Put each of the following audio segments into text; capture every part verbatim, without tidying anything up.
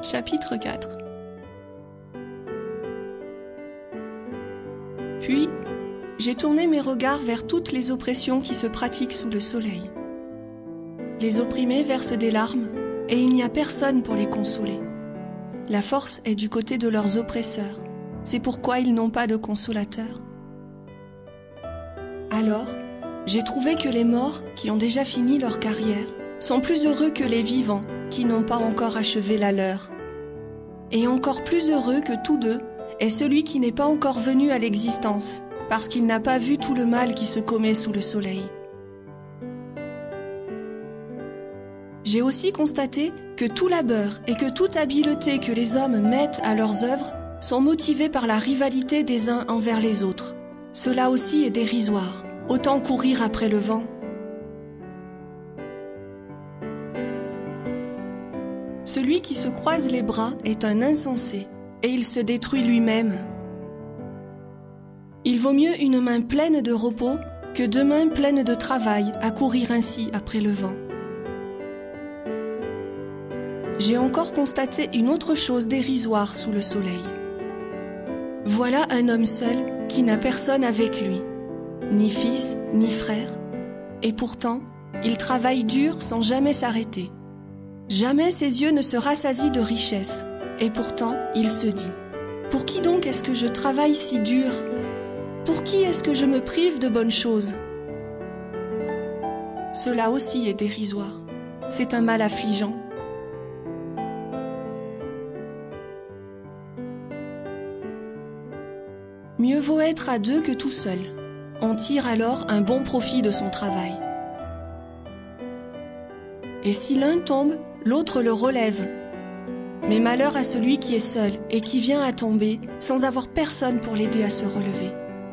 Chapitre quatre. Puis, j'ai tourné mes regards vers toutes les oppressions qui se pratiquent sous le soleil. Les opprimés versent des larmes, et il n'y a personne pour les consoler. La force est du côté de leurs oppresseurs, c'est pourquoi ils n'ont pas de consolateur. Alors, j'ai trouvé que les morts, qui ont déjà fini leur carrière, sont plus heureux que les vivants, qui n'ont pas encore achevé la leur. Et encore plus heureux que tous deux est celui qui n'est pas encore venu à l'existence, parce qu'il n'a pas vu tout le mal qui se commet sous le soleil. J'ai aussi constaté que tout labeur et que toute habileté que les hommes mettent à leurs œuvres sont motivés par la rivalité des uns envers les autres. Cela aussi est dérisoire, autant courir après le vent. Celui qui se croise les bras est un insensé, et il se détruit lui-même. Il vaut mieux une main pleine de repos que deux mains pleines de travail à courir ainsi après le vent. J'ai encore constaté une autre chose dérisoire sous le soleil. Voilà un homme seul qui n'a personne avec lui, ni fils, ni frère, et pourtant, il travaille dur sans jamais s'arrêter. Jamais ses yeux ne se rassasient de richesse, et pourtant, il se dit « Pour qui donc est-ce que je travaille si dur ? Pour qui est-ce que je me prive de bonnes choses ?» Cela aussi est dérisoire. C'est un mal affligeant. Mieux vaut être à deux que tout seul. On tire alors un bon profit de son travail. Et si l'un tombe, l'autre le relève. Mais malheur à celui qui est seul et qui vient à tomber sans avoir personne pour l'aider à se relever.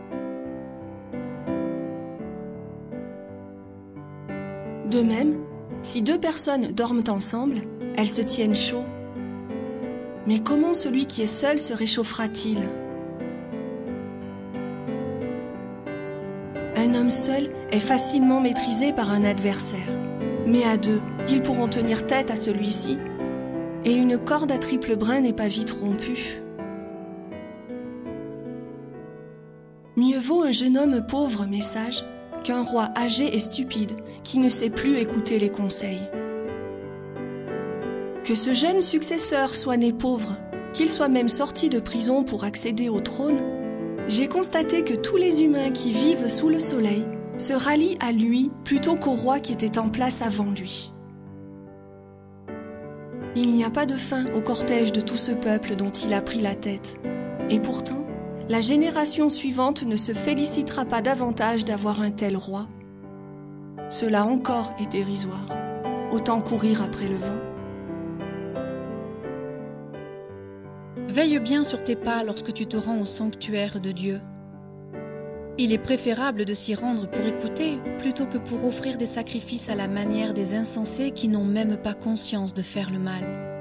De même, si deux personnes dorment ensemble, elles se tiennent chaud. Mais comment celui qui est seul se réchauffera-t-il ? Un homme seul est facilement maîtrisé par un adversaire, mais à deux, ils pourront tenir tête à celui-ci, et une corde à triple brin n'est pas vite rompue. Mieux vaut un jeune homme pauvre mais sage qu'un roi âgé et stupide qui ne sait plus écouter les conseils. Que ce jeune successeur soit né pauvre, qu'il soit même sorti de prison pour accéder au trône, j'ai constaté que tous les humains qui vivent sous le soleil se rallient à lui plutôt qu'au roi qui était en place avant lui. Il n'y a pas de fin au cortège de tout ce peuple dont il a pris la tête. Et pourtant, la génération suivante ne se félicitera pas davantage d'avoir un tel roi. Cela encore est dérisoire. Autant courir après le vent. Veille bien sur tes pas lorsque tu te rends au sanctuaire de Dieu. Il est préférable de s'y rendre pour écouter plutôt que pour offrir des sacrifices à la manière des insensés qui n'ont même pas conscience de faire le mal.